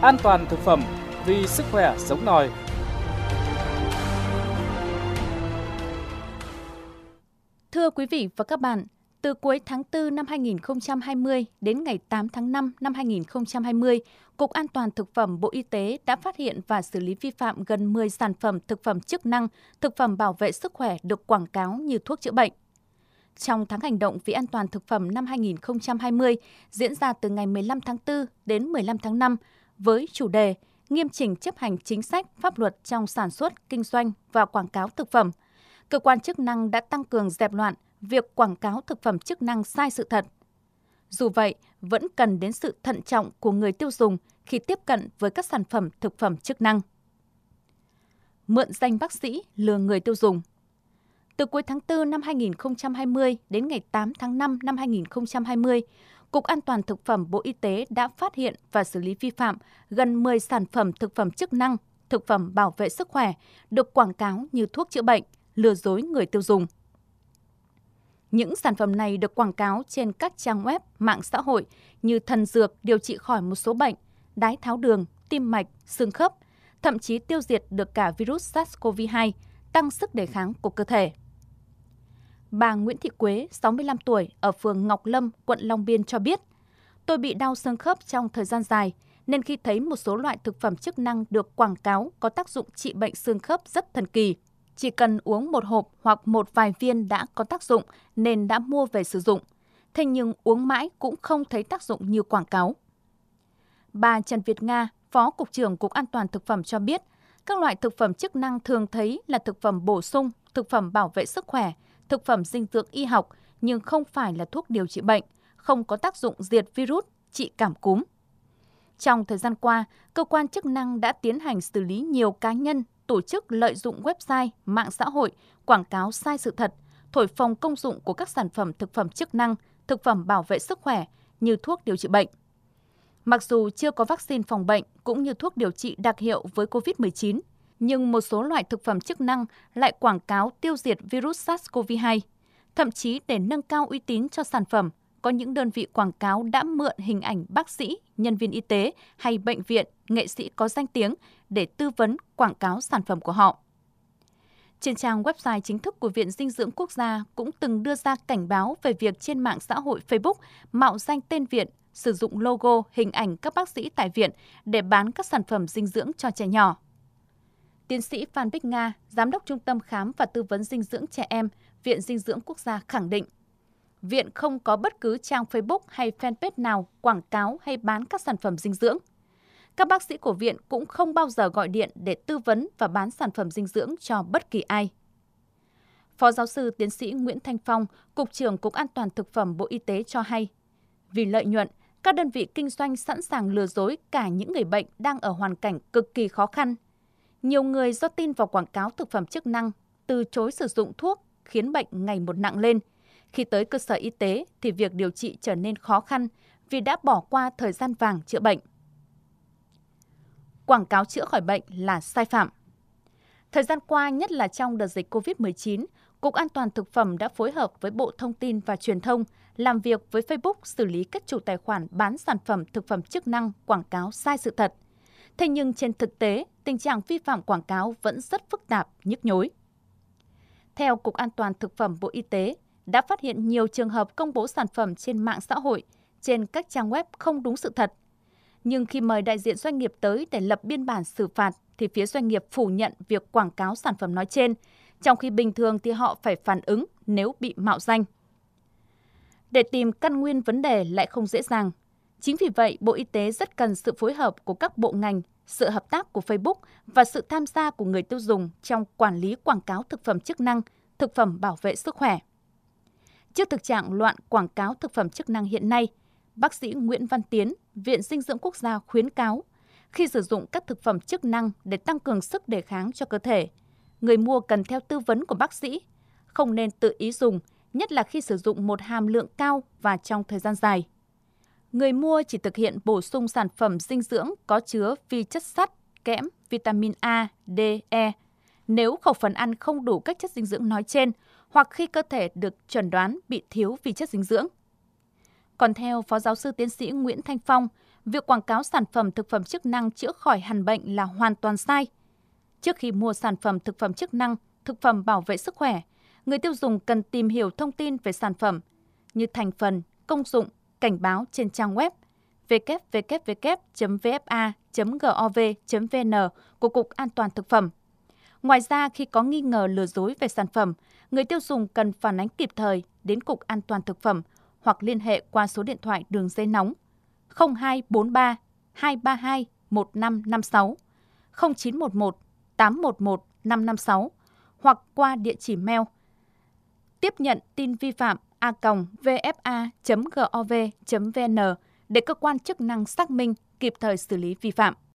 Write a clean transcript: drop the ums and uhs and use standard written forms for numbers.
An toàn thực phẩm, vì sức khỏe sống nòi. Thưa quý vị và các bạn, từ cuối tháng 4 năm 2020 đến ngày 8 tháng 5 năm 2020, Cục An toàn Thực phẩm Bộ Y tế đã phát hiện và xử lý vi phạm gần 10 sản phẩm thực phẩm chức năng, thực phẩm bảo vệ sức khỏe được quảng cáo như thuốc chữa bệnh. Trong tháng hành động vì an toàn thực phẩm năm 2020, diễn ra từ ngày 15 tháng 4 đến 15 tháng 5, với chủ đề nghiêm chỉnh chấp hành chính sách, pháp luật trong sản xuất, kinh doanh và quảng cáo thực phẩm, cơ quan chức năng đã tăng cường dẹp loạn việc quảng cáo thực phẩm chức năng sai sự thật. Dù vậy, vẫn cần đến sự thận trọng của người tiêu dùng khi tiếp cận với các sản phẩm thực phẩm chức năng. Mượn danh bác sĩ lừa người tiêu dùng. Từ cuối tháng 4 năm 2020 đến ngày 8 tháng 5 năm 2020, Cục An toàn Thực phẩm Bộ Y tế đã phát hiện và xử lý vi phạm gần 10 sản phẩm thực phẩm chức năng, thực phẩm bảo vệ sức khỏe được quảng cáo như thuốc chữa bệnh, lừa dối người tiêu dùng. Những sản phẩm này được quảng cáo trên các trang web, mạng xã hội như thần dược điều trị khỏi một số bệnh, đái tháo đường, tim mạch, xương khớp, thậm chí tiêu diệt được cả virus SARS-CoV-2, tăng sức đề kháng của cơ thể. Bà Nguyễn Thị Quế, 65 tuổi, ở phường Ngọc Lâm, quận Long Biên cho biết, tôi bị đau xương khớp trong thời gian dài, nên khi thấy một số loại thực phẩm chức năng được quảng cáo có tác dụng trị bệnh xương khớp rất thần kỳ. Chỉ cần uống một hộp hoặc một vài viên đã có tác dụng nên đã mua về sử dụng. Thế nhưng uống mãi cũng không thấy tác dụng như quảng cáo. Bà Trần Việt Nga, Phó Cục trưởng Cục An toàn Thực phẩm cho biết, các loại thực phẩm chức năng thường thấy là thực phẩm bổ sung, thực phẩm bảo vệ sức khỏe, thực phẩm dinh dưỡng y học nhưng không phải là thuốc điều trị bệnh, không có tác dụng diệt virus, trị cảm cúm. Trong thời gian qua, cơ quan chức năng đã tiến hành xử lý nhiều cá nhân, tổ chức lợi dụng website, mạng xã hội, quảng cáo sai sự thật, thổi phồng công dụng của các sản phẩm thực phẩm chức năng, thực phẩm bảo vệ sức khỏe như thuốc điều trị bệnh. Mặc dù chưa có vaccine phòng bệnh cũng như thuốc điều trị đặc hiệu với COVID-19, nhưng một số loại thực phẩm chức năng lại quảng cáo tiêu diệt virus SARS-CoV-2. Thậm chí để nâng cao uy tín cho sản phẩm, có những đơn vị quảng cáo đã mượn hình ảnh bác sĩ, nhân viên y tế hay bệnh viện, nghệ sĩ có danh tiếng để tư vấn quảng cáo sản phẩm của họ. Trên trang website chính thức của Viện Dinh dưỡng Quốc gia cũng từng đưa ra cảnh báo về việc trên mạng xã hội Facebook mạo danh tên viện, sử dụng logo, hình ảnh các bác sĩ tại viện để bán các sản phẩm dinh dưỡng cho trẻ nhỏ. Tiến sĩ Phan Bích Nga, Giám đốc Trung tâm Khám và Tư vấn Dinh dưỡng Trẻ Em, Viện Dinh dưỡng Quốc gia khẳng định, Viện không có bất cứ trang Facebook hay fanpage nào quảng cáo hay bán các sản phẩm dinh dưỡng. Các bác sĩ của Viện cũng không bao giờ gọi điện để tư vấn và bán sản phẩm dinh dưỡng cho bất kỳ ai. Phó giáo sư tiến sĩ Nguyễn Thanh Phong, Cục trưởng Cục An toàn Thực phẩm Bộ Y tế cho hay, vì lợi nhuận, các đơn vị kinh doanh sẵn sàng lừa dối cả những người bệnh đang ở hoàn cảnh cực kỳ khó khăn. Nhiều người do tin vào quảng cáo thực phẩm chức năng, từ chối sử dụng thuốc khiến bệnh ngày một nặng lên. Khi tới cơ sở y tế thì việc điều trị trở nên khó khăn vì đã bỏ qua thời gian vàng chữa bệnh. Quảng cáo chữa khỏi bệnh là sai phạm. Thời gian qua, nhất là trong đợt dịch COVID-19, Cục An toàn Thực phẩm đã phối hợp với Bộ Thông tin và Truyền thông làm việc với Facebook xử lý các chủ tài khoản bán sản phẩm thực phẩm chức năng quảng cáo sai sự thật. Thế nhưng trên thực tế, tình trạng vi phạm quảng cáo vẫn rất phức tạp, nhức nhối. Theo Cục An toàn Thực phẩm Bộ Y tế, đã phát hiện nhiều trường hợp công bố sản phẩm trên mạng xã hội, trên các trang web không đúng sự thật. Nhưng khi mời đại diện doanh nghiệp tới để lập biên bản xử phạt, thì phía doanh nghiệp phủ nhận việc quảng cáo sản phẩm nói trên, trong khi bình thường thì họ phải phản ứng nếu bị mạo danh. Để tìm căn nguyên vấn đề lại không dễ dàng. Chính vì vậy, Bộ Y tế rất cần sự phối hợp của các bộ ngành, sự hợp tác của Facebook và sự tham gia của người tiêu dùng trong quản lý quảng cáo thực phẩm chức năng, thực phẩm bảo vệ sức khỏe. Trước thực trạng loạn quảng cáo thực phẩm chức năng hiện nay, bác sĩ Nguyễn Văn Tiến, Viện Dinh dưỡng Quốc gia khuyến cáo, khi sử dụng các thực phẩm chức năng để tăng cường sức đề kháng cho cơ thể, người mua cần theo tư vấn của bác sĩ, không nên tự ý dùng, nhất là khi sử dụng một hàm lượng cao và trong thời gian dài. Người mua chỉ thực hiện bổ sung sản phẩm dinh dưỡng có chứa vi chất sắt, kẽm, vitamin A, D, E. Nếu khẩu phần ăn không đủ các chất dinh dưỡng nói trên, hoặc khi cơ thể được chẩn đoán bị thiếu vi chất dinh dưỡng. Còn theo Phó Giáo sư Tiến sĩ Nguyễn Thanh Phong, việc quảng cáo sản phẩm thực phẩm chức năng chữa khỏi hàn bệnh là hoàn toàn sai. Trước khi mua sản phẩm thực phẩm chức năng, thực phẩm bảo vệ sức khỏe, người tiêu dùng cần tìm hiểu thông tin về sản phẩm như thành phần, công dụng, cảnh báo trên trang web www.vfa.gov.vn của Cục An toàn Thực phẩm. Ngoài ra, khi có nghi ngờ lừa dối về sản phẩm, người tiêu dùng cần phản ánh kịp thời đến Cục An toàn Thực phẩm hoặc liên hệ qua số điện thoại đường dây nóng 0243 232 1556, 0911 811 556 hoặc qua địa chỉ mail tiếp nhận tin vi phạm a.vfa.gov.vn để cơ quan chức năng xác minh, kịp thời xử lý vi phạm.